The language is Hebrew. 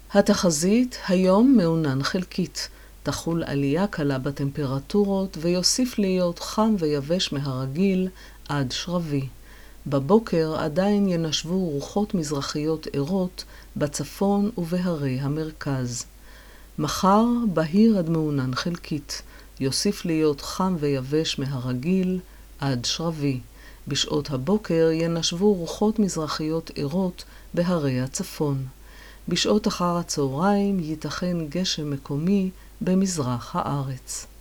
התחזית היום מעונן חלקית. תחול עלייה קלה בטמפרטורות ויוסיף להיות חם ויבש מהרגיל עד שרבי. בבוקר עדיין ינשבו רוחות מזרחיות ערות בצפון ובהרי המרכז. מחר בהיר עד מעונן חלקית. יוסיף להיות חם ויבש מהרגיל עד שרבי. בשעות הבוקר ינשבו רוחות מזרחיות ערות בהרי הצפון. בשעות אחר הצהריים ייתכן גשם מקומי במזרח הארץ.